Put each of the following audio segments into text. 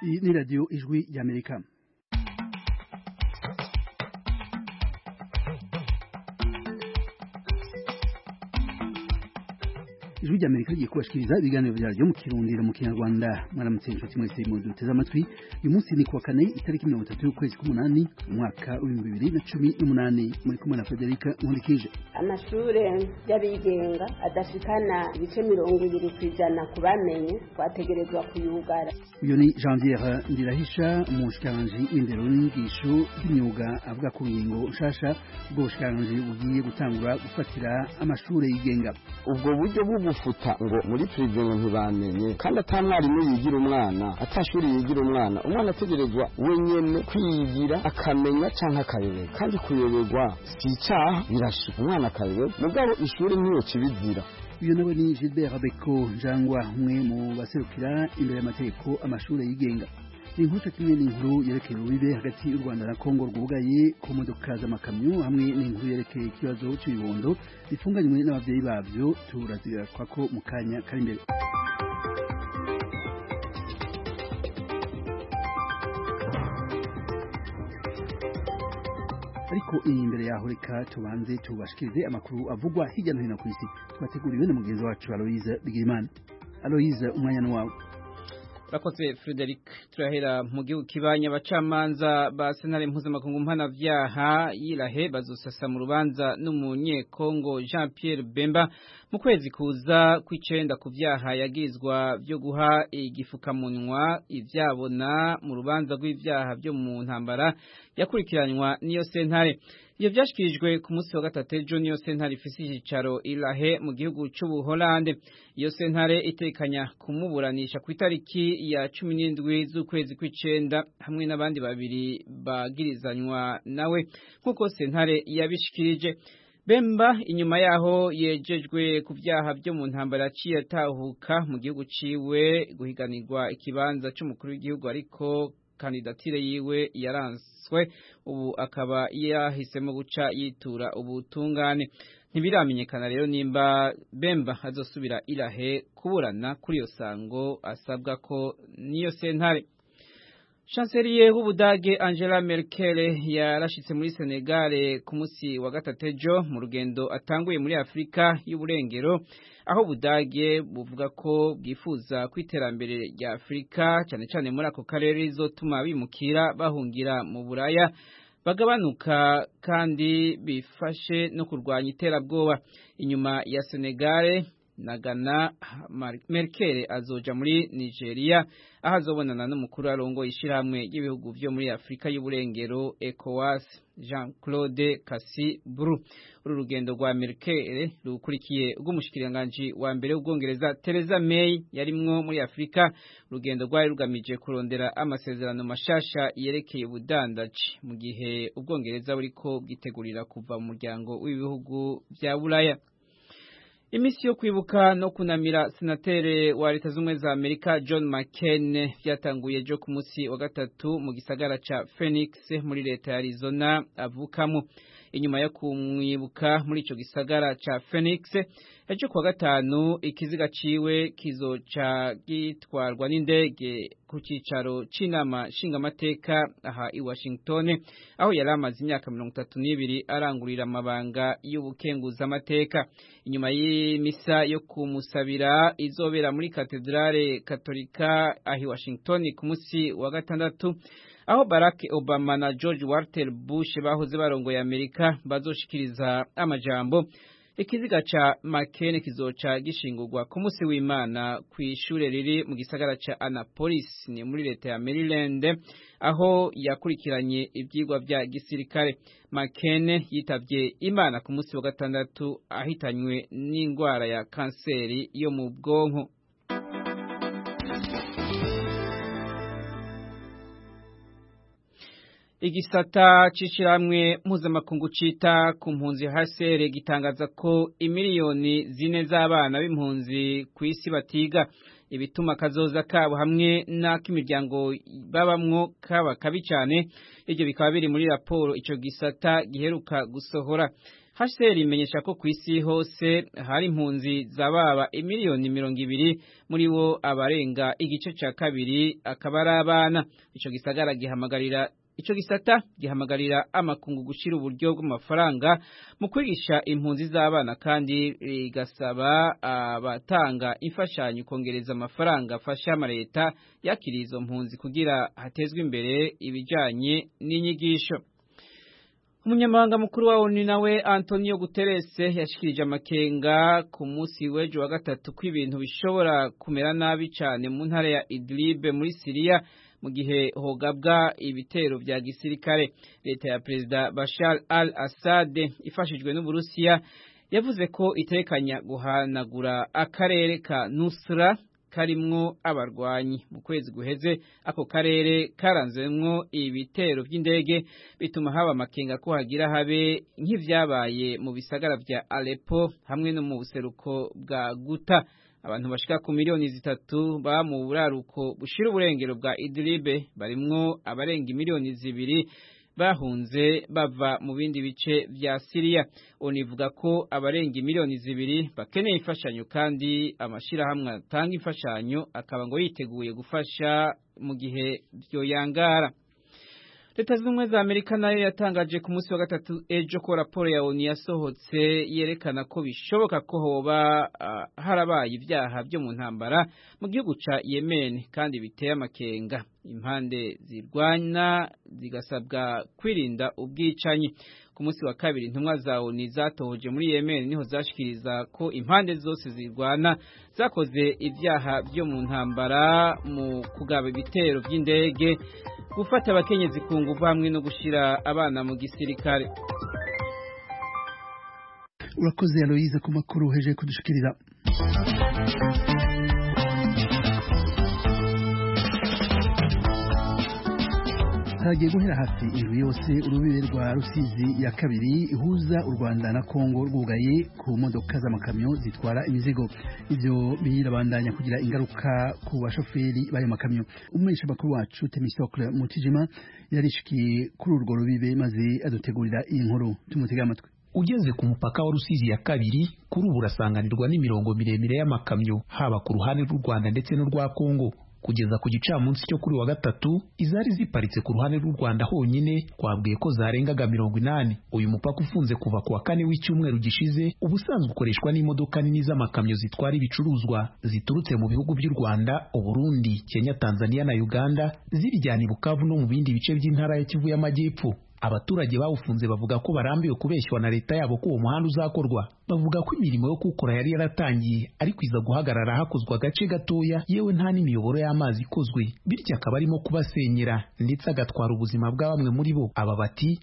Iyi ni radiyo ijwi ry'Amerika. Ijwi ry'Amerika rigiye kubashikiriza ibiganiro vyaryo mu Kirundi mu Kinyarwanda. Mwaramutse inshuti mwese mu duteze amatwi. Uyu munsi ni kuwa kane itariki 30 y'ukwezi k'umunani umwaka wa 2018 muri kumwe na Federica Nkundikije. Amashure y'abigenga adashikana ibice 20% ku bamenye twategerezwa kuyugara. Uyu ni Janvier Ndirahisha umushikiranganje w'indero n'inyigisho y'imyuga avuga ku ngingo nshasha bwo bushikiranganje bugiye gutangura gufatira amashure yigenga. Ubwo buryo bufuta ngo muri privé ntibamenye kandi atamwarimu yigira umwana atashuri yigira umwana ategerezwa wenyene kwigira akamenya canke akayoberwa kandi kuyoberwa si icaha birashika umwana akayoberwa mugabo ishuri niyo kibizira. Uyu nawe ni Gilbert Beko Njangwa umwe mu baserukira imbere y'amategeko amashure yigenga. Inkuru kimwe n'inkuru yerekeye urubibe hagati y'u Rwanda na Kongo rwugaye ku modoka z'amakamyo hamwe n'inkuru yerekeye ikibazo cy'ibibondo bifunganywe n'abavyeyi bavyo turazira kwako mu kanya kari imbere. Ariko imbere yaho reka tubanze tubashikirize amakuru avugwa hirya no hino ku isi twateguriwe na mugenzi wacu Aloise Bigimana. Aloise, umwanya ni wawe. Bakoze Frederic, turahera mu gihugu kibanya abacamanza ba sentare mpuzamakungu mpanavyaha yirahe bazosasa mu rubanza n'umunyekongo Jean Pierre Bemba mu kwezi kuza kw'icenda ku vyaha yagirizwa vyo guha igifukamunwa ivyabona mu rubanza rw'ivyaha vyo mu ntambara yakurikiranywa n'iyo sentare. Iyo vyashikirijwe ku munsi wa gatatu ejo niyo sentare ifise icicaro irahe mu gihugu c'Ubuholande. Iyo sentare itekanya kumuburanisha ku itariki ya 17 z'ukwezi kw'icenda hamwe n'abandi babiri bagirizanywa nawe nkuko sentare yabishikirije. Bemba inyuma yaho yejejwe ku vyaha vyo mu ntambara ciye atahuka mu gihugu ciwe guhiganirwa ikibanza c'umukuru w'igihugu ariko kandidatire yiwe yaranswe ubu akaba yahisemo guca yitura ubutungane. Ntibiramenyekana rero nimba Bemba azosubira irahe kuburana kuri iyo sango asabwa ko niyo sentare. Chancelier w'Ubudage Angela Merkel yarashitse muri Senegal ku munsi wa gatatu ejo mu rugendo atanguye muri Afrika y'uburengero aho Ubudage buvuga ko bwifuza kwiterambere rya Afrika cyane cyane muri ako karere rizotuma bimukira bahungira mu Buraya bagabanuka kandi bifashe no kurwanya iterabwoba. Inyuma ya Senegal na Ghana, Merkel azoja muri Nigeria aho azobonana n'umukuru arongoye ishirahamwe ry'ibihugu vyo muri Afrika y'uburengero ECOWAS Jean-Claude Cassibru. Uru rugendo rwa Merkel rukurikiye rw'umushikiranganje wa mbere w'Ubwongereza Theresa May yarimwo muri Afrika. Urugendo rwari rugamije kurondera amasezerano mashasha yerekeye ubudandaji mu gihe Ubwongereza buriko bwitegurira kuva mu muryango w'ibihugu vya Buraya. Imisi yo kwibuka no kunamira senatere wa Leta Zunze za Amerika John McCain vyatanguye ejo ku munsi wa gatatu mu gisagara ca Phoenix muri leta ya Arizona avukamo. Inyuma yo kumwibuka muri ico gisagara ca Phoenix ejo ku wa gatanu ikiziga ciwe kizoca gitwarwa n'indege ku cicaro c'inama nshingamateka aha i Washington aho yari amaze imyaka 32 arangurira amabanga y'ubukenguza amateka. Inyuma y'imisa yo kumusabira izobera muri katedrale katolika ahi Washington ku munsi wa gatandatu aho Barack Obama na George Walter Bush bahoze barongoye Amerika bazoshikiriza amajambo. Ikiziga ca McCain kizoca gishingurwa ku munsi w'Imana kw'ishure riri mu gisagara ca Annapolis ni muri leta ya Maryland aho yakurikiranye ivyigwa vya gisirikare. McCain yitavye Imana ku munsi wa gatandatu ahitanywe n'ingwara ya kanseri yo mu bwonko. Igisata c'ishiramwe mpuzamakungu cita ku mpunzi HCR gitangaza ko imiliyoni 4 z'abana b'impunzi ku isi batiga ibituma kazoza kabo hamwe n'ak'imiryango babamwo kaba kabi cyane. Ivyo bikaba biri muri raporo ico gisata giheruka gusohora. HCR imenyesha ko ku isi hose hari impunzi zababa imiliyoni 200 muri bo abarenga igice ca kabiri akaba ari abana. Ico gisata gihamagarira amakungu gushira uburyo bw'amafaranga mu kwigisha impunzi z'abana kandi rigasaba abatanga imfashanyo kongereza amafaranga afasha amareta yakiriye izo mpunzi kugira hatezwe imbere ibijanye n'inyigisho. Umunyamabanga mukuru wa ONU nawe Antonio Guterres yashikirije amakenga ku munsi w'ejo wa gatatu ko ibintu bishobora kumera nabi cyane mu ntara ya Idlib muri Syria mu gihe hogabwa ibitero vya gisirikare. Leta ya Perezida Bashar al-Assad ifashijwe n'Uburusiya yavuze ko itekanya guhanagura akarere ka Nusra karimwo abarwanyi. Mu kwezi guheze ako karere karanzemwo ibitero vy'indege bituma haba amakenga ko hagira habe nk'ivyabaye mu bisagara vya Aleppo hamwe no mu buseruko bwa Guta. Abantu bashika ku miliyoni 3 ba mu buraruko bushira uburengero bwa Idlib barimwo abarenga miliyoni 2 bahunze bava mu bindi bice vya Syria. Onivuga ko abarenga miliyoni 2 bakeneye imfashanyo kandi amashirahamwe atanga imfashanyo akaba ngo yiteguye gufasha mu gihe byo yangara. Leta z'Ubumwe za Amerika nayo yatangaje ku munsi wa gatatu ejo ko raporo ya ONU yasohotse yerekana ko bishoboka ko hoba harabaye ibyaha byo mu ntambara mu gihugu ca Yemen kandi biteye amakenga. Impande zirwana zigasabwa kwirinda ubwicanyi. Ku munsi wa kabiri intumwa za ONU zatohoje muri Yemen niho zashikiriza ko impande zose zirwana zakoze ibyaha byo mu ntambara mu kugaba ibitero by'indege, gufata abakenyezi ku nguvu hamwe no gushira abana mu gisirikare. Urakoze Aloise ku makuru heje kudushikirira. Hagiye guhera hafi indwi yose urubibe rwa Rusizi ya kabiri ihuza u Rwanda na Kongo rwugaye ku modoka z'amakamyo zitwara imizigo. Ivyo birabandanya kugira ingaruka ku bashoferi bayo makamyo. Umumenyesha makuru wacu Temistocle Mutijima yarishikiye kuri urwo rubibe maze adutegurira iyi nkuru. Tumutega amatwi. Ugeze ku mupaka wa Rusizi ya kabiri kuri ubu urasanganirwa n'imirongo miremire y'amakamyo haba ku ruhande rw'u Rwanda ndetse no rwa Kongo. Kugeza ku gicamunsi cyo kuri wa gatatu izari ziparitse ku ruhande rw'u Rwanda honyine twabwiye ko zarengaga 80. Uyu mupaka ufunze kuva ku wa kane w'icyumweru gishize ubusanzwe ukoreshwa n'imodoka nini z'amakamyo zitwara ibicuruzwa ziturutse mu bihugu by'u Rwanda, Burundi, Kenya, Tanzania na Uganda zibijyana i Bukavu no mu bindi bice by'intara ya Kivu y'Amajyepfo. Abaturage bawufunze bavuga ko barambiwe kubeshywa na leta yabo ko uwo muhanda uzakorwa. Bavuga ko imirimo yo kuwukora yari yaratangiye ariko iza guhagarara hakozwe agace gatoya, yewe nta n'imiyoboro y'amazi ikozwe, bityo akaba arimo kubasenyera ndetse agatwara ubuzima bwa bamwe muri bo. Aba bati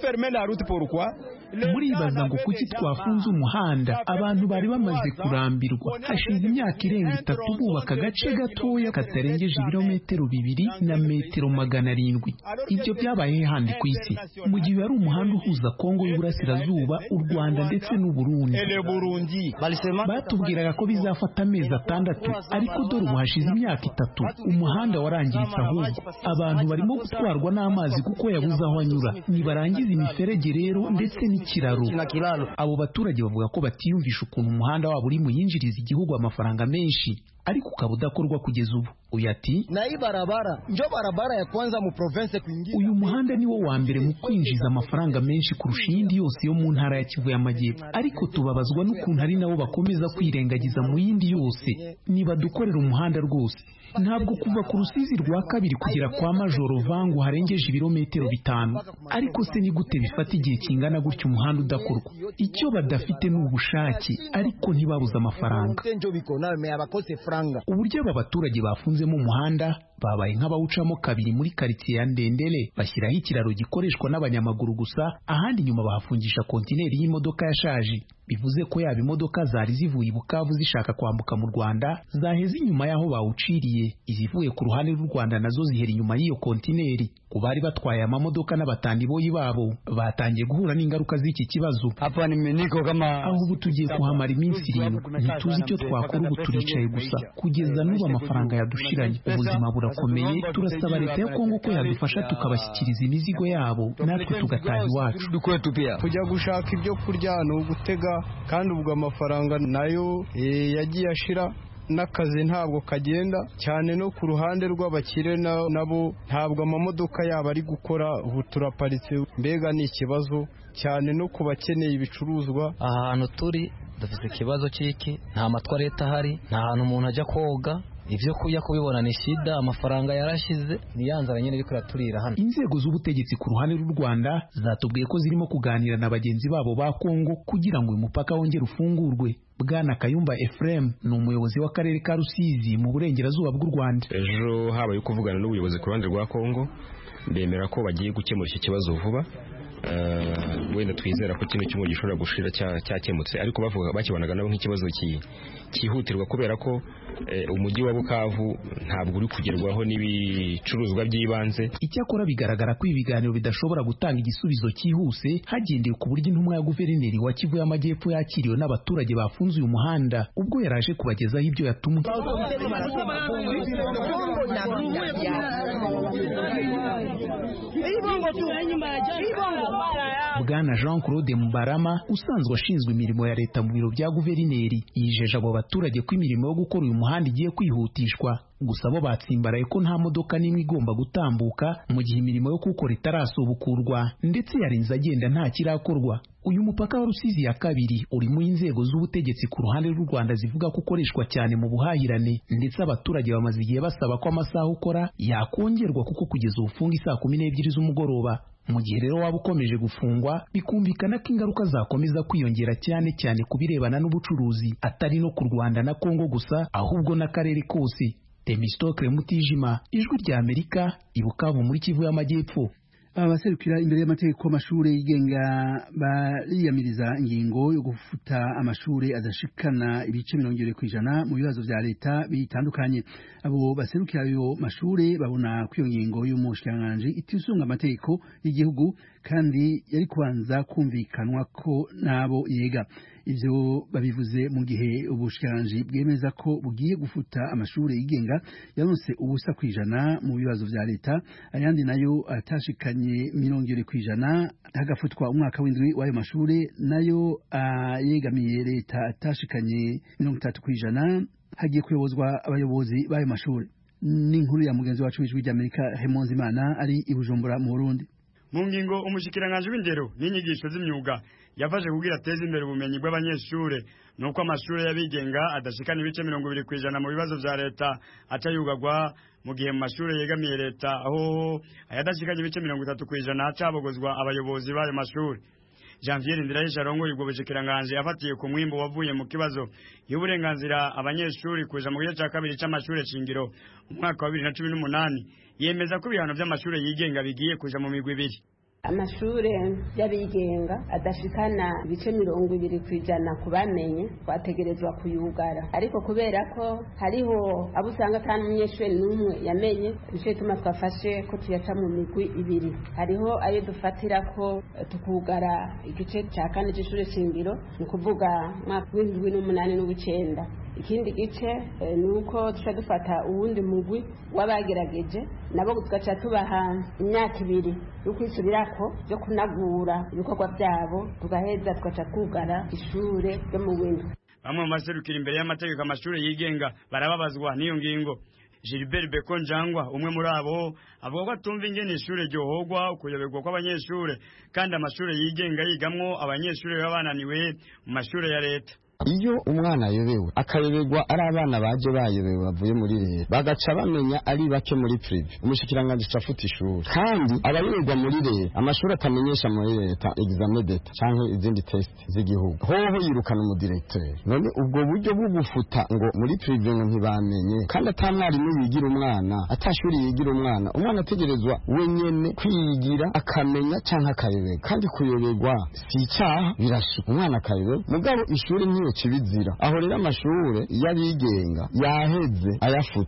muribaza ngo kuki twafunze umuhanda? Abantu bari bamaze kurambirwa. Hashize imyaka irenga 3 bubaka agace gatoya katarengeje ibirometero 2 na metero 700. Ibyo byabaye handi ku isi mu gihe ari umuhanda uhuza Kongo y'Uburasirazuba, u Rwanda ndetse n'u Burundi. Batubwiraga ko bizafata amezi 6 ariko dore ubu hashize imyaka 3 umuhanda warangiritse. Ahubwo abantu barimo gutwarwa n'amazi kuko yabuze aho anyura. Nibarangiza imiferege rero ndetse n'ikiraro. Abo baturage bavuga ko batiyumvisha ukuntu umuhanda wabo uri mu yinjiriza igihugu amafaranga menshi ariko ukaba udakorwa kugeza ubu. Uyu ati uyu muhanda niwo wa mbere mu kwinjiza amafaranga menshi kurusha iyindi yose yo mu ntara ya Kivu y'Amajyepfo, ariko tubabazwa n'ukuntu ari nabo bakomeza kwirengagiza mu yindi yose. Niba dukorera umuhanda rwose. Ntabwo kuva ku Rusizi rwa kabiri kugera kwa Majoro Vangu harengeje ibirometero 5, ariko se ni gute bifata igihe kingana gutyo umuhanda udakorwa? Icyo badafite ni ubushake, ariko ntibabuze amafaranga. Uburyo aba baturage bafunzemo umuhanda babaye nk'abawucamo kabiri muri quartier ya Ndendele, bashyiraho ikiraro gikoreshwa n'abanyamaguru gusa, ahandi nyuma bahafungisha kontineri y'imodoka yashaje. Bivuze ko yaba imodoka zari zivuye Bukavu zishaka kwambuka mu Rwanda zaheze inyuma yaho bawuciriye, izivuye ku ruhande rw'u Rwanda nazo zihera inyuma y'iyo kontineri. ku bari batwaye amamodoka n'abatandiboyi babo batangiye guhura n'ingaruka z'iki kibazo. Aho ubu tugiye kuhamara iminsi 7 ntituzi icyo twakora, ubu turicaye gusa kugeza n'ubu amafaranga yadushiranye, ubuzima burakomeye. Turasaba leta ya Kongo ko yadufasha tukabashyikiriza imizigo yabo natwe tugataha iwacu. Kujya gushaka ibyo kurya no gutega, kandi ubwo amafaranga nayo yagiye ashira, n'akazi ntabwo kagenda cyane, no ku ruhande rw'abakire nabo ntabwo amamodoka yabo ari gukora, ubu turaparitse. Mbega ni ikibazo cyane no ku bakeneye ibicuruzwa. Ahantu turi dufite ikibazo cy'iki, nta matwarete ahari, nta hantu umuntu ajya koga, ibyo kujya kubibona ni shida, amafaranga yarashize, niyanzara nyine ariko raturira hano. Inzego z'ubutegetsi ku ruhande rw'u Rwanda zatubwiye ko zirimo kuganira na bagenzi babo ba Kongo kugira ngo uyu mupaka wongere ufungurwe. Bwana Kayumba Ephraim ni umuyobozi w'akarere ka Rusizi mu burengerazuba bw'u Rwanda. Ejo habaye kuvugana n'ubuyobozi ku ruhande rwa Kongo, bemera ko bagiye gukemura iki kibazo vuba. Wenda twizera ko kino kimwe gishobora gushira cyakemutse, ariko bavuga bakibanaga nabo nk'ikibazo cyihutirwa kubera ko umujyi wa Bukavu ntabwo uri kugerwaho n'ibicuruzwa by'ibanze. Icyakora bigaragara ko ibiganiro bidashobora gutanga igisubizo cyihuse hagendewe ku buryo intumwa ya guverineri wa Kivu y'Amajyepfo yakiriwe n'abaturage bafunze uyu muhanda ubwo yaraje kubagezaho ibyo yatumwe. Bwana Jean-Claude Mubarama usanzwe ashinzwe imirimo ya leta mu biro bya guverineri yijeje abo baturage ko imirimo yo gukora uyu muhanda igiye kwihutishwa, gusa bo batsimbaraye ko nta modoka n'imwe igomba gutambuka mu gihe imirimo yo kuwukora itarasubukurwa, ndetse yarinze agenda nta kirakorwa. Uyu mupaka wa Rusizi ya kabiri urimo inzego z'ubutegetsi ku ruhande rw'u Rwanda zivuga ko ukoreshwa cyane mu buhahirane, ndetse abaturage bamaze igihe basaba ko amasaha ukora yakongerwa kuko kugeza ubufunga isaa 12 z'umugoroba. Mu gihe rero waba ukomeje gufungwa, bikumvikana ko ingaruka zakomeza kwiyongera cyane cyane ku birebana n'ubucuruzi, atari no ku Rwanda na Kongo gusa ahubwo n'akarere kose. Temistokle Mutijima, Ijwi rya Amerika, i Bukavu muri Kivu y'Amajyepfo. Abaserukira imbere y'amategeko amashure yigenga bariyamiriza ingingo yo gufuta amashure adashikana ibice 20% mu bibazo vya leta bitandukanye. Abo baserukira ayo mashure babona ko iyo ngingo y'umushikiranganji itisunga amategeko y'igihugu kandi yari kubanza kumvikanwa ko nabo yega. Ivyo babivuze mu gihe ubushikiranganji bwemeza ko bugiye gufuta amashure yigenga yaronse ubusa kwijana mu bibazo vya leta, ayandi nayo atashikanye 20% hagafutwa umwaka w'indwi w'ayo mashure nayo yegamiye leta atashikanye 30%. Hagiye kuyobozwa abayobozi b'ayo mashure. N'inkuru ya mugenzi wacu w'Ijwi ry'Amerika Hemonzi Imana ari i Bujumbura mu Burundi. Mu ngingo umushikiranganje w'indero n'inyigisho z'imyuga yafashe kugira ateze imbere ubumenyi bw'abanyeshure nuko amashure y'abigenga adashikana ibice 20% mu bibazo vya leta acayugagwa, mu gihe mu mashure yegamiye leta aho ayadashikanye ibice 30% acabogozwa abayobozi b'ayo mashure. Janvier Ndirahisha arongoye ubwo bushikiranganje yafatiye ku mwimbo wavuye mu kibazo y'uburenganzira abanyeshuri kuja mu gice cya kabiri c'amashure shingiro umwaka wa 2018, yemeza ko ibihano by'amashure yigenga bigiye kuja mu migwi ibiri. Amashure y'abigenga adashikana ibice 20% ku bamenye twategerezwa kuyugara, ariko kubera ko hariho abo usanga atanu umunyeshuri n'umwe yamenye, nico gituma twafashe ko tuyaca mu migwi ibiri. Hariho ayo dufatira ko tukugara igice cya kane c'ishure shingiro, ni kuvuga mwaka w'2008 n'u9. Ikindi gice nuko tuca dufata uwundi mugwi wabagerageje nabo tugaca tubaha imyaka 2 yo kwisubirako byo kunagura ibikorwa byabo, tugaheza tugaca kugara ishure ryo mu windu. Bamwe mu baserukira imbere y'amategeko amashure yigenga barababazwa n'iyo ngingo. Gilbert Bekonjangwa umwe muri abo avuga ko atumva ingene ishure ryohogwa ukuyoberwa kw'abanyeshure kandi amashure yigenga yigamwo abanyeshure babananiwe mu mashure ya leta. Iyo umwana ayobewe akayoberwa ari abana baje bayobewe bavuye muri leta bagaca bamenya ari bake muri prive, umushikiranganje cafuta ishuri, kandi abayoberwa muri leta amashuri atamenyesha muri leta examen d'etat canke izindi test z'igihugu hoho yirukana umudirecteur. None ubwo buryo bwo gufuta ngo muri prive ngo ntibamenye kandi atamwarimu yigira umwana atashuri yigira umwana ategerezwa wenyene kwiyigira akamenya canke akayoberwa, kandi kuyoberwa si icaha birashika umwana akayoberwa mugabo ishuri niyo kibizira. Aho rero amashure y'abigenga yaheze ayafuta.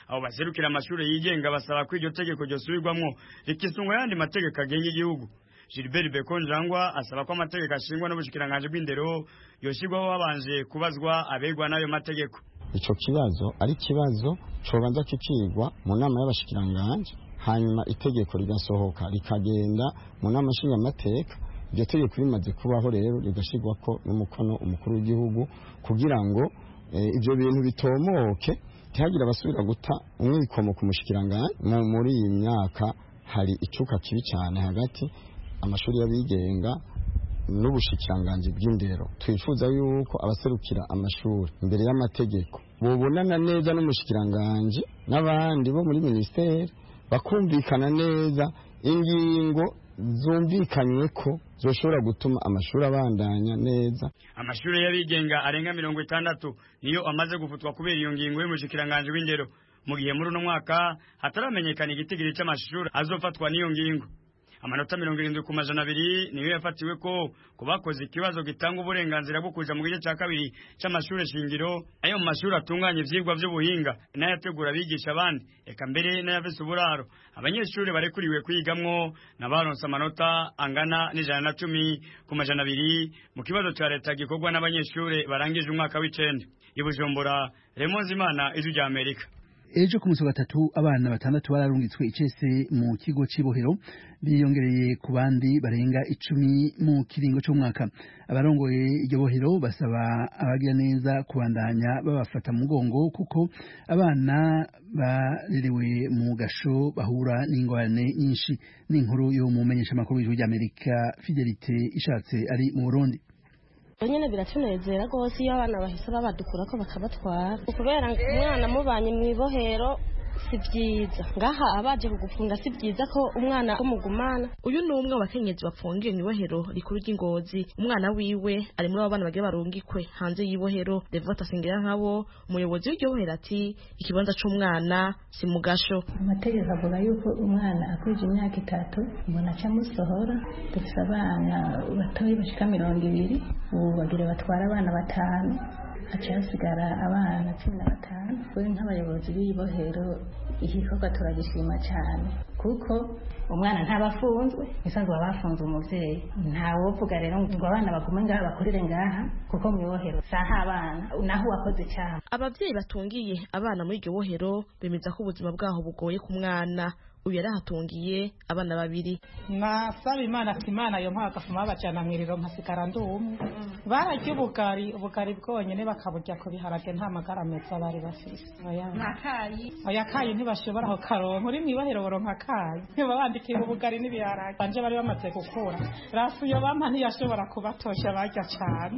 abo baserukira amashuri yigenga basaba ko iryo tegeko ryosubirwamwo rikisungwa yandi mategeko agenga igihugu. Gilbert Bekonjangwa asaba ko amategeko ashingwa n'ubushikiranganje bw'indero yoshirwaho babanje kubazwa abegwa n'ayo mategeko. Ico kibazo ari kibazo cobanza kicigwa mu nama y'abashikiranganje, hanyuma itegeko rigasohoka rikagenda mu nama nshingamateka. Iryo tegeko rimaze kubaho rero rigashirwako n'umukono umukuru w'igihugu kugira ngo ibyo bintu bitomoke, ntihagira abasubira guta umwikomo ku mushikiranganje. Muri iyi myaka hari icuka kibi cyane hagati amashuri y'abigenga n'ubushikiranganje bw'indero. Twifuza yuko abaserukira amashuri imbere y'amategeko bobonana neza n'umushikiranganje n'abandi bo muri ministeri, bakumvikana neza ingingo zumvikanywe ko zoshobora gutuma amashuri abandanya neza. Amashuri y'abigenga arenga 60 niyo amaze gufutwa kubera iyo ngingo y'umushikiranganje w'indero, mu gihe muri uno mwaka hataramenyekana igitigiri cy'amashuri azofatwa n'iyo ngingo. Amanota 70% niyo yafatiwe ko kubakoze ikibazo gitanga uburenganzira bwo kuja mu gice cya kabiri c'amashuri shingiro, ayo mu mashuri atunganya ivyigwa by'ubuhinga n'ayategura abigisha abandi, eka mbere n'ayafise uburaro. Abanyeshuri barekuriwe kwigamwo n'abaronse amanota angana n'110 ku majana 200 mu kibazo cya leta gikorwa n'abanyeshuri barangije umwaka w'icenda. I Bujumbura, Raymond Zimana, Ijwi rya Amerika. Ejo ku munsi wa gatatu abana 6 bararungitswe icese mu kigo cibohero, biyongereye ku bandi barenga 10 mu kiringo cy'umwaka. Abarongoye iryo bohero basaba abagira neza kubandanya babafata mu mugongo kuko abana barerewe mu gasho bahura n'ingorane nyinshi. N'inkuru yo mu menyesha makuru y'Ijwi rya Amerika Fidelite Ishatse ari mu Burundi. Nyine biratunezera rwose iyo abana bahise babadukura ko bakabatwara, kubera umwana mubanye mu ibohero si byiza, ngaha abaje kugufunga si byiza ko umwana umugumana. Uyu ni umwe wakenyezi bapfungiye mu ibohero rikuru ry'Ingozi. Umwana wiwe ari muri abo bana bagiye barungikwe hanze y'ibohero. Devota Sengera nkabo umuyobozi w'iryo bohero ati ikibanza c'umwana si mu gasho. Amategeko avuga yuko umwana akwije imyaka 3 umuntu aca musohora. Dufite abana batoyi bashika 20, ubu bagire batwara abana 5, hacasigara abana 15. Kuri nk'abayobozi b'ibohero igikorwa turagishima cyane kuko umwana ntabafunzwe, isanzwe bafunze umuvyeyi. Ntawovuga rero ngo abana bagume ngaha bakurire ngaha kuko mu ibohero saha abana naho wakoze cyane. Abavyeyi batungiye abana muri iryo bohero bemeza ko ubuzima bwaho bugoye ku mwana. Uyu yarahatungiye abana 2. Nasaba Imana ati Imana yo mpaka fuma bacana mwiriro nkasigara ndumwe. Barajye ubugari bwonyene bakaburya ko biharage nta magara meza bari bafise. Oya kayi ntibashobora ho karonka muri mwibohero boronka kayi. Babandikira ubugari n'ibiharage. Banje bari bamaze gukura. Rafu yo bampa ntiyashobora kubatosha barya cyane.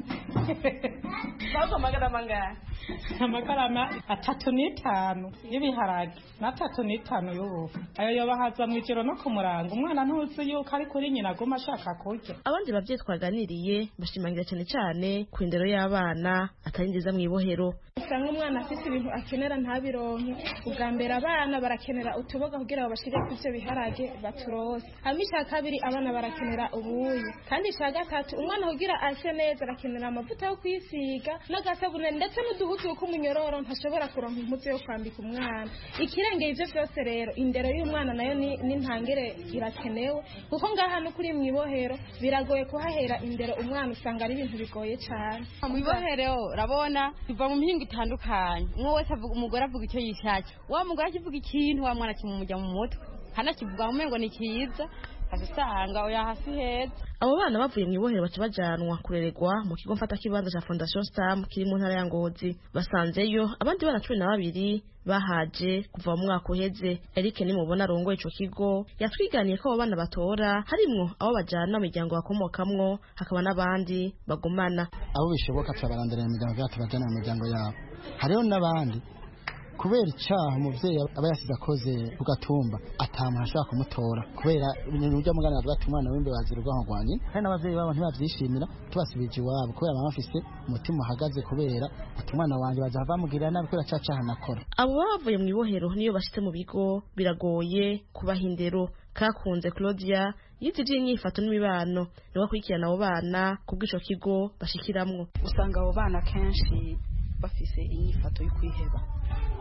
Bako magara mangana. Amagarama 3-5 y'ibiharage na 3-5 y'ubu. Ayo bahaza mu ijoro no kumuranga umwana ntuzi yuko ari kuri nyina aguma ashaka kurya. Abandi bavyeyi twaganiriye bashimangira cyane ku indero y'abana atari nziza mu ibohero. Usanga umwana afite ibintu akenera ntabironke. Ubwa mbere abana barakenera utuboga kugira ngo bashire kw'ivyo biharage baturose. Hamisha kabiri abana barakenera ubuyi. Kandi cya gatatu umwana kugira ase neza arakenera amavuta yo kwisiga n'agasabune ndetse n'uduhuzu k'umunyororo ntashobora kuronka impuzu yo kwambika umwana. Ikirengeye ivyo byose rero indero y'umwana nayo ni ntangere irakenewe kuko ngaha no kuri mwibohero biragoye kuhahera indero umwana usanga ari ibintu bigoye cyane. Mwibohero rabona biva mu mihingo itandukanye. Umwe wese avuga umugore avuga icyo yishaka. Wa mugore akivuga ikintu wa mwana kimumujya mu mutwe. Hana kivuga umengo ni kiza. Asanga oya hasi heza. Abo bana bavuye mu ibohero baca bajanwa kureregwa mu kigo mfata kibanza cha Fondation Stam kiri mu ntara ya Ngozi. Basanzeyo abandi bana 12 bahaje kuva mu mwaka uheze. Eric nimubona arongoye ico kigo yatwiganiye ko abo bana batora harimwo abo bajana mu miryango bakomokamwo, hakaba n'abandi bagumana. Abo bishoboka turabarandira mu miryango yacu bajana mu miryango yabo. Hariho n'abandi kubera icyaha umuvyeyi aba yasize akoze kugatumba atamuntu ashaka kumutora kubera ibintu byo mugana avuga ati umwana w'imbe bazirwa nk'agwanye kandi n'abavyeyi babo ntibavyishimira tubasubije iwabo kubera baba bafise umutima uhagaze kubera ati umwana wanje baza bamugirira nabi kubera cyaha nakora. Abo bavuye mu ibohero niyo bashitse mu bigo biragoye kubaha indero. Kakunze Claudia yitije inyifato n'imibano niwe akurikirana abo bana kubw'ico kigo bashikiramwo. Usanga abo bana kenshi bafise inyifato yo kwiheba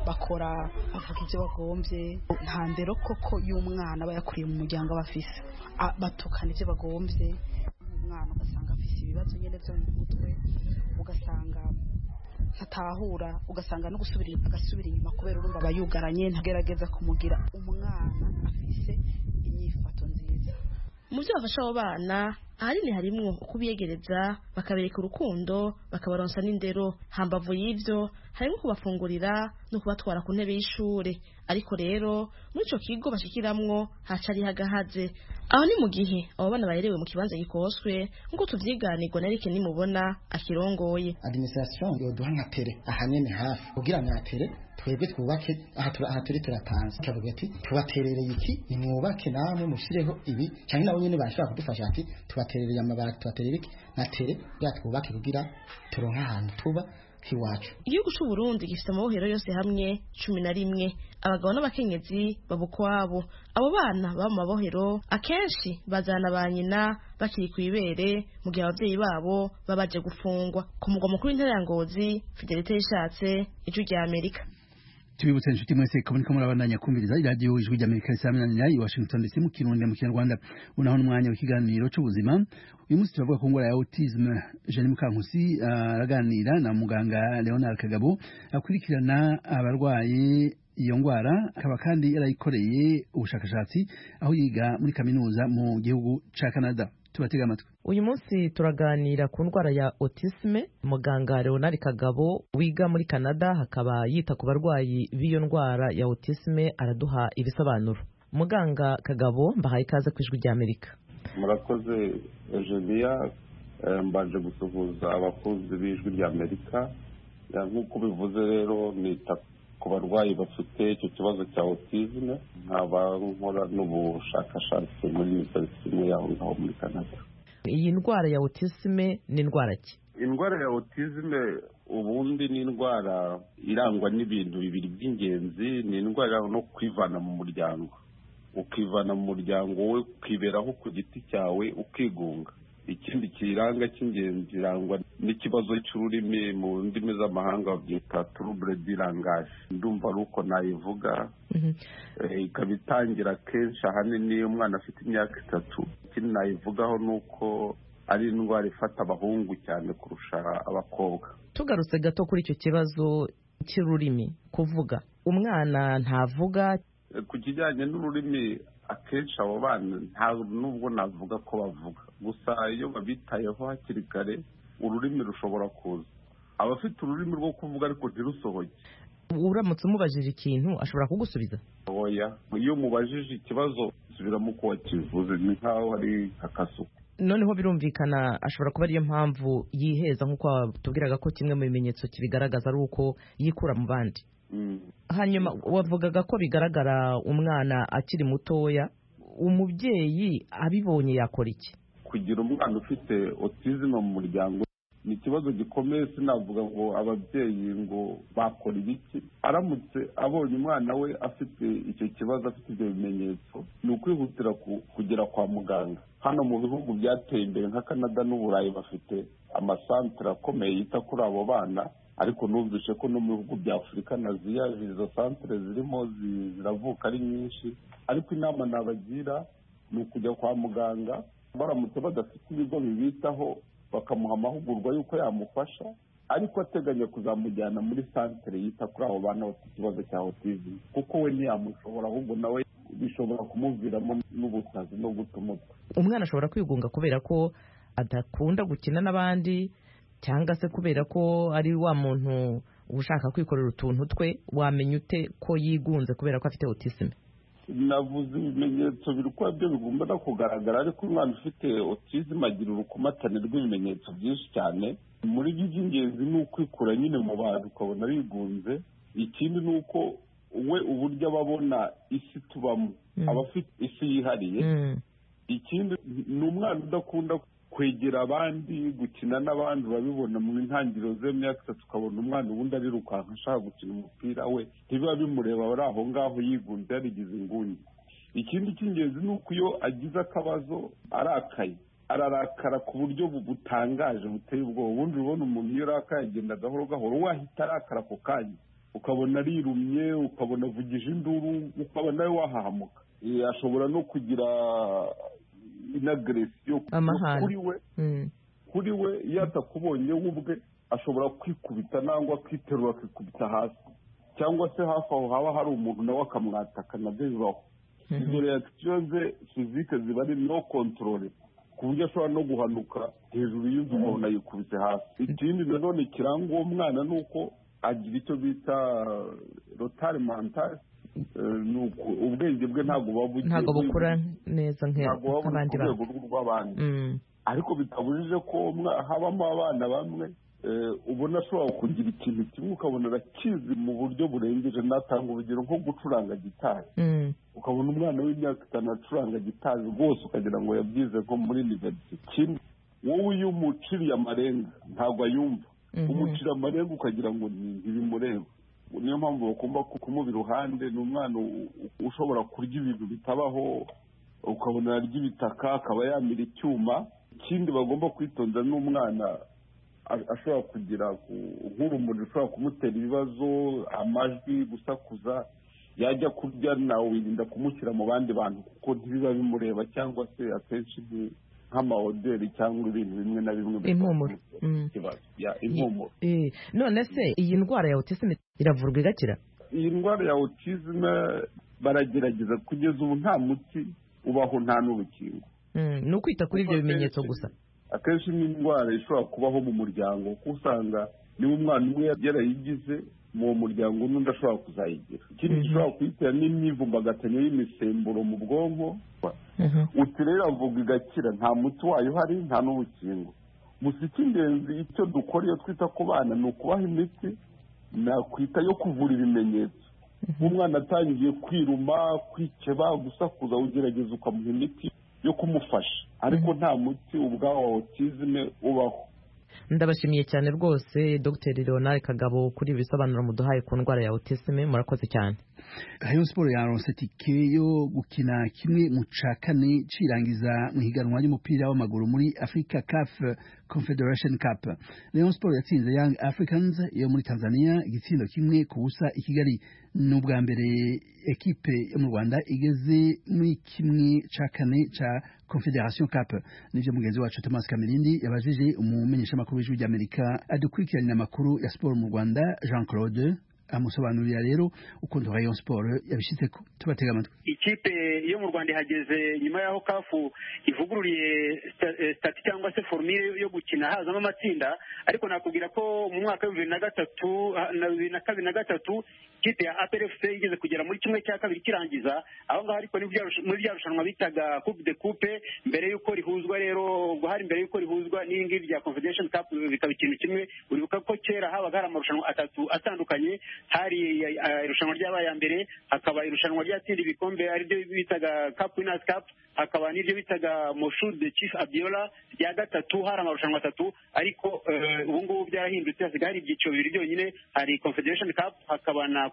bakora bavuga ibyo bagombye, nta ndero koko y'umwana aba yakuriye mu muryango aba afise, batukana ibyo bagombye, umwana ugasanga afise ibibazo nyine byo mu mutwe, ugasanga ntatahura, ugasanga no agasubira inyuma kubera urumva aba yugaranye, ntagerageza kumugira umwana afise inyifato nziza. Mu byo bafasha abo bana ahanini harimwo kubiyegereza, bakabereka urukundo, bakabaronsa n'indero. Hambavu y'ivyo harimo kubafungurira no kubatwara ku ntebe y'ishure. Ariko rero muri ico kigo bashikiramwo haca ari hagahaze. Aho ni mu gihe abo bana baherewe mu kibanza gikoswe nk'uko tuvyiganirwa na Eric Nimubona akirongoye. Administration yoduha nka tere ahanini hafi kugira ngo atere twebwe twubake aha turi turatanze, kavuga ati tubaterereye iki, nimwubake namwe mushireho ibi, cyangwa nabo nyene bashaka kudufasha ati tubaterereye amabati, tubaterere iki na tere ya twubake kugira turonka ahantu tuba kiwacu. Igihugu cy'u Burundi gifite amabohero yose hamwe 11, abagabo n'abakenyezi babukwabo. Abo bana baba mu mabohero akenshi bazana ba nyina bakiri kwibere mu gihe abavyeyi babo babaje gufungwa. Ku mugwa mukuru w'intara ya Ngozi, Fidelite Yishatse, Ijwi rya Amerika. Tubibutse inshuti mwese kaboneka murabandanya kumviriza radio Ijwi rya Amerika isaminanira i Washington DC mu Kirundi mu Kinyarwanda. Unaho n'umwanya w'ikiganiro cy'ubuzima. Uyu munsi turavuga ku ngwara ya autism. Jeanne Mukankusi araganira na muganga Leonard Kagabo akurikirana abarwaye iyo ngwara, akaba kandi yarayikoreye ubushakashatsi aho yiga muri kaminuza mu gihugu ca Canada. Tubatega amatwi. Uyu munsi turaganira ku ndwara ya autisme. Muganga Leonard Kagabo wiga muri Canada hakaba yita ku barwayi b'iyo ndwara ya autisme araduha ibisobanuro. Muganga Kagabo, mbahaye ikaze ku Ijwi rya Amerika. Murakoze Eugenia, mbaje gusuhuza abakozi b'Ijwi rya Amerika. Nk'uko bivuze rero nita ku barwayi bafite icyo kibazo cya autisme, nkaba nkora n'ubushakashatsi muri university imwe yaho ngaho muri Canada. Iyi ndwara ya autisme ni ndwara ki? Indwara ya autisme ubundi ni indwara irangwa n'ibintu bibiri by'ingenzi. Ni indwara no kwivana mu muryango, ukivana mu muryango we ukiberaho ku giti cyawe ukigunga. Ikindi kiranga cy'ingenzi irangwa n'ikibazo cy'ururimi, mu ndimi z'amahanga babyita trouble du langage. Ndumva ruko nayivuga. Ikaba itangira kenshi ahanini umwana afite imyaka 3. Ikindi nayivugaho nuko ari indwara ifata abahungu cyane kurusha abakobwa. Tugarutse gato kuri icyo kibazo cy'ururimi, kuvuga umwana ntavuga. Ku kijyanye n'ururimi akenshi abo bana nta nubwo navuga ko bavuga, gusa iyo babitayeho hakiri kare ururimi rushobora kuza. Abafite ururimi rwo kuvuga ariko ntirusohoke. Uramutse umubajije ikintu ashobora kugusubiza? Oya, iyo mubajije ikibazo subiramo uko wakivuze, ni nkaho ari akasuku. Noneho birumvikana ashobora kuba ariyo mpamvu yiheza, nk'uko tubwiraga ko kimwe mu bimenyetso kibigaragaza ari uko yikura mu bandi. Hanyuma wavugaga ko bigaragara umwana akiri mutoya. Umubyeyi abibonye yakora iki? Kugira umwana ufite autism mu muryango ni ikibazo gikomeye. Sinavuga ngo ababyeyi ngo bakora ibiki. Aramutse abonye umwana we afite icyo kibazo, afite ibyo bimenyetso, ni ukwihutira kugera kwa muganga. Hano mu bihugu byateye imbere nka Canada n'Uburayi bafite amasantere akomeye yita kuri abo bana, ariko numvise ko no mu bihugu bya Afurika na Aziya izo santere zirimo ziravuka ari nyinshi. Ariko inama nabagira ni ukujya kwa muganga. Baramutse badafite ibigo bibitaho bakamuha amahugurwa y'uko yamufasha, ariko ateganya kuzamujyana muri santere yita kuri abo bana bafite ikibazo cya autism, kuko we ntiyamushobora, ahubwo nawe bishobora kumuviramo n'ubusazi no guta umutwe. Umwana ashobora kwigunga kubera ko adakunda gukina n'abandi, cyangwa se kubera ko ari wa muntu ushaka kwikorera utuntu twe. Wamenya ute ko yigunze kubera ko afite autism? Navuze ibimenyetso biri uko byo bigomba no kugaragara, ariko umwana ufite autism agira urukomatane rw'ibimenyetso byinshi cyane. Muri by'ingenzi ni ukwikura nyine mu bantu ukabona bigunze. Ikindi ni uko we uburyo ababona isi tubamo, aba afite isi yihariye. Ikindi ni umwana udakunda kwegera abandi, gukina n'abandi. Urabibona mu ntangiriro z'imyaka 3 ukabona umwana ubundi arirukanka ashaka gukina umupira, we ntibiba bimureba, ari aho ngaho yigunze yarigize inguni. Ikindi cy'ingenzi ni uko iyo agize akabazo arakaye, ararakara ku buryo butangaje buteye ubwoba. Ubundi ubona umuntu iyo arakaye agenda gahoro gahoro, wahita arakara ako kanya ukabona arirumye, ukabona avugije induru, ukabona nawe wahahamuka. Ashobora no kugira inagresiyo kuri we iyo atakubonye we ubwe ashobora kwikubita nangwa kwiterura akikubita hasi, cyangwa se hafi aho haba hari umuntu nawe akamwataka, nabyo bibaho. Izo reaction ze fizike ziba ari no controle, ku buryo ashobora no guhanuka hejuru y'inzu umuntu ayikubise hasi. Ikindi nanone kiranga uwo mwana ni uko agira icyo bita retard mental, ubwenge bwe ntabwo bukura neza nk'abandi rw'abandi, ariko bitabujije ko habamo abana bamwe ubona ashobora kugira ikintu kimwe ukabona arakizi mu buryo burengeje. Natanga urugero nko gucuranga gitari, ukabona umwana w'imyaka 5 acuranga gitari rwose ukagira ngo yabyize nko muri university. Kimwe wowe iyo umuciriye amarenga ntabwo ayumva, umucira amarenga ukagira ngo ntibimureba. Niyo mpamvu bagomba kumuba iruhande. Ni umwana ushobora kurya ibintu bitabaho, ukabona arya ibitaka, akaba yamira icyuma. Ikindi bagomba kwitonda n'umwana ashobora kugira nk'urumuri rushobora kumutera ibibazo, amajwi, gusakuza. Yajya kurya nawe wirinda kumushyira mu bandi bantu kuko ntibiba bimureba, cyangwa se akenshi nk'amaoderi cyangwa ibintu bimwe na bimwe impumuro. None se iyi ndwara ya autisme iravurwa igakira? Iyi ndwara ya autisme baragerageza kugeza ubu nta muti ubaho, nta n'urukingo. Ni ukwita kuri ibyo bimenyetso gusa. Akenshi ni indwara ishobora kubaho mu muryango, kuko usanga niba umwana umwe yarayigize mu muryango n'undi ashobora kuzayigira. Ikindi gishobora kuyitera n'imyivumbagatanyo y'imisemburo mu bwonko. Uti rero avuga igakira, nta muti wayo uhari, nta n'urukingo. Gusa icy'ingenzi icyo dukora iyo twita ku bana ni ukubaha imiti nakwita yo kuvura ibimenyetso. Umwana atangiye kwiruma, kwikeba, gusakuza, ugerageza ukamuha imiti yo kumufasha, ariko nta muti ubwawo wa autisme ubaho. Ndabashimiye cyane rwose Dr. Leonard Kagabo kuri ibisobanuro muduhaye ku ndwara ya autisme. Murakoze cyane. Rayon Sport yaronse tike yo gukina kimwe mu cakane cirangiza mu higanwa ry'umupira w'amaguru muri Africa CAF Confederation Cup. Rayon Sport yatsinze Young Africans yo muri Tanzania igitsindo kimwe ku busa i Kigali. N'ubwa mbere ekipe yo mu Rwanda igeze muri kimwe cakane ca Confederation Cup. Nivyo mugenzi wacu Thomas Kamirindi yabajije umumenyesha makuru w'ijwi ry'Amerika adukurikirana amakuru ya sport mu Rwanda Jean Claude amusobanurira rero ukuntu Rayon Sport yabishitseko. Tubatega amatwi. Ikipe yo mu Rwanda ihageze nyuma yaho kafu ivugururiye stati cyangwa se formule yo gukina hazamo amatsinda, ariko nakubwira ko mu mwaka wa 2023 ikipe ya APRFC igeze kugera muri kimwe cya kabiri kirangiza. Aho ngaho ariko muri bya rushanwa bitaga Coupe de Coupe, mbere yuko rihuzwa rero ubwo hari mbere yuko rihuzwa n'ingi rya Confederation Cup bikaba ikintu kimwe. Uribuka ko kera habaga hari amarushanwa atatu atandukanye, hari irushanwa ry'abaye mbere, hakaba irushanwa ryatsinda ibikombe ari byo bitaga Cup Winners Cup, hakaba n'ibyo bitaga Moshood de Chief Abiola rya gatatu. Hari amarushanwa atatu, ariko ubu ngubu byarahindutse, hasigaye hari ibyiciro bibiri byonyine. Hari Confederation Cup, hakaba na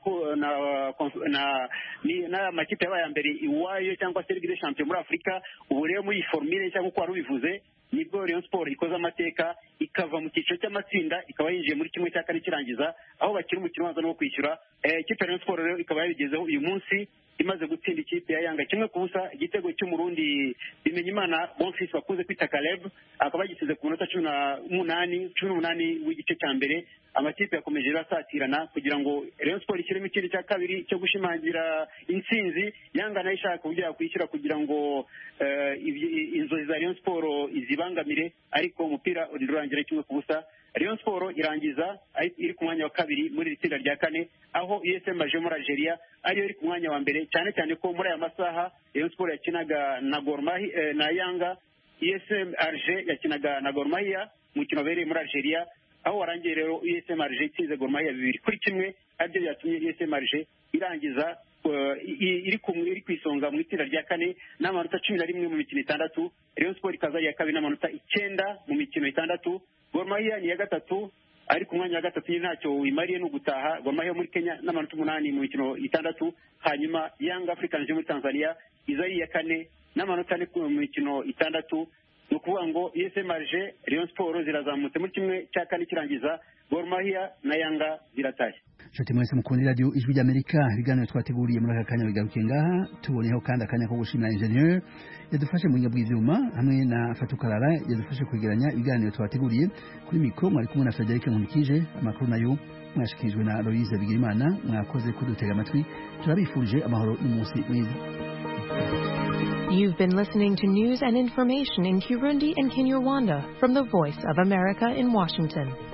makipe yabaye mbere iwayo cyangwa se Ligue des Champions muri Afurika. Ubu rero muri formule cyangwa uko wari ubivuze, nibwo Rayon Sport ikoze amateka ikava mu cyiciro cy'amatsinda ikaba yinjiye muri kimwe cya kane kirangiza, aho bakina umukino ubanza no kwishyura. Ikipe ya Rayon Sport rero ikaba yabigezeho uyu munsi, imaze gutsinda ikipe ya Yanga kimwe ku busa. Igitego cy'umurundi Bimenyimana Bonfils bakunze kwita Caleb akaba yagisize ku minota 18 w'igice cya mbere. Amakipe yakomeje rasatirana kugira ngo Rayon Sport ishyiremo ikindi cya kabiri cyo gushimangira intsinzi. Yanga nayo ishaka uburyo yakwishyura kugira ngo inzozi za Rayon Sport izibangamire, ariko umupira urangira kimwe ku busa. Rayon Sport irangiza iri ku mwanya wa kabiri muri itsinda rya kane, aho USM Alger muri Algeria ariyo iri ku mwanya wa mbere, cyane cyane ko muri aya masaha Rayon Sport yakinaga na Gor Mahia na Yanga. USM Alger yakinaga na Gor Mahia mukino wabereye muri Algeria, aho warangiye rero USM Alger itsinze Gor Mahia 2-1, aribyo byatumye USM Alger irangiza iri ku isonga mu itsinda rya kane n'amanota 11 mu mikino 6. Rayon Sport ikaza ya kabiri n'amanota 9 mu mikino 6. Gor Mahia ni ya gatatu, ari ku mwanya wa gatatu ntacyo wimariye no gutaha. Gor Mahia muri Kenya n'amanota 8 mu mikino 6. Hanyuma Young Africans muri Tanzania izari ya kane n'amanota 4 mu mikino 6. ni ukuvuga ngo USM Alger, Rayon Sport zirazamutse muri kimwe cya kane kirangiza, Gor Mahia na Yanga ziratashye. Nshuti mwese mukundi radio Ijwi ry'Amerika, ibiganiro twateguriye muri aka kanya bigarukiye ngaha. Tuboneyeho kandi akanya ko gushimira ingenieur yadufashe mu bw'ivyuma hamwe na Fatukarara yadufashe kwegeranya ibiganiro twateguriye. Kuri mikro mwari kumwe na Frederic Nkulikije, amakuru nayo mwashikirijwe na Aloise Bigirimana. Mwakoze kudutega amatwi, turabifurije amahoro n'umunsi mwiza. You've been listening to news and information in Kirundi and Kinyarwanda from the Voice of America in Washington.